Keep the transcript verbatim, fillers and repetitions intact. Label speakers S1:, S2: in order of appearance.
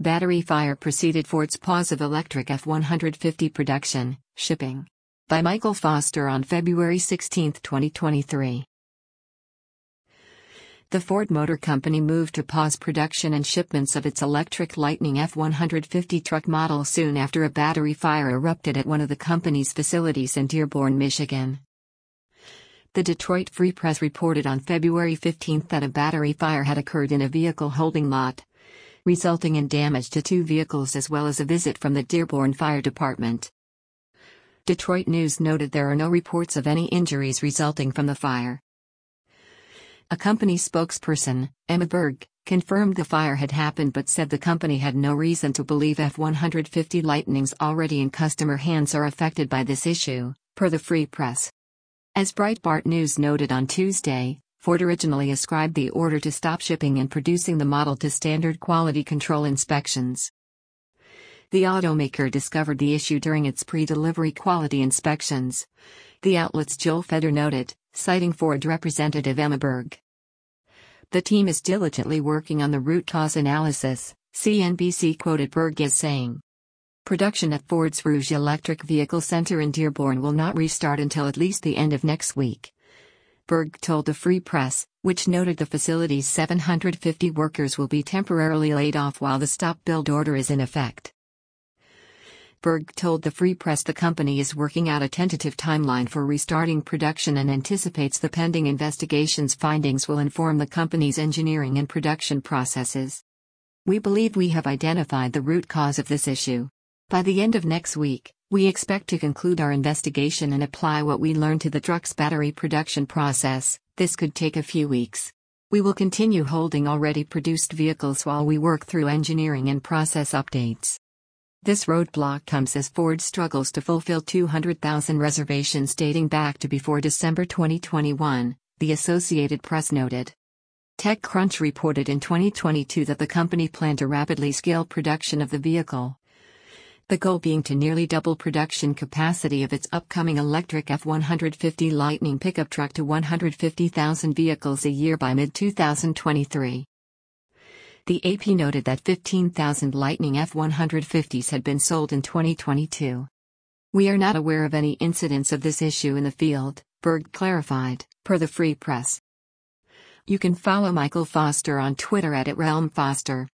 S1: Battery fire preceded Ford's pause of electric F one fifty production, shipping. By Michael Foster on February sixteenth, twenty twenty-three. The Ford Motor Company moved to pause production and shipments of its electric Lightning F one fifty truck model soon after a battery fire erupted at one of the company's facilities in Dearborn, Michigan. The Detroit Free Press reported on February fifteenth that a battery fire had occurred in a vehicle holding lot, resulting in damage to two vehicles as well as a visit from the Dearborn Fire Department. Detroit News noted there are no reports of any injuries resulting from the fire. A company spokesperson, Emma Berg, confirmed the fire had happened but said the company had no reason to believe F one fifty Lightnings already in customer hands are affected by this issue, per the Free Press. As Breitbart News noted on Tuesday, Ford originally ascribed the order to stop shipping and producing the model to standard quality control inspections. The automaker discovered the issue during its pre-delivery quality inspections, the outlet's Joel Feder noted, citing Ford representative Emma Berg. The team is diligently working on the root cause analysis, C N B C quoted Berg as saying. Production at Ford's Rouge Electric Vehicle Center in Dearborn will not restart until at least the end of next week. Berg told the Free Press, which noted the facility's seven hundred fifty workers will be temporarily laid off while the stop-build order is in effect. Berg told the Free Press the company is working out a tentative timeline for restarting production and anticipates the pending investigation's findings will inform the company's engineering and production processes. We believe we have identified the root cause of this issue. By the end of next week, we expect to conclude our investigation and apply what we learned to the truck's battery production process. This could take a few weeks. We will continue holding already produced vehicles while we work through engineering and process updates. This roadblock comes as Ford struggles to fulfill two hundred thousand reservations dating back to before December twenty twenty-one, the Associated Press noted. TechCrunch reported in twenty twenty-two that the company planned to rapidly scale production of the vehicle. The goal being to nearly double production capacity of its upcoming electric F one fifty Lightning pickup truck to one hundred fifty thousand vehicles a year by mid twenty twenty-three. The A P noted that fifteen thousand Lightning F one fifties had been sold in twenty twenty-two. We are not aware of any incidents of this issue in the field, Berg clarified, per the Free Press. You can follow Michael Foster on Twitter at @RealmFoster.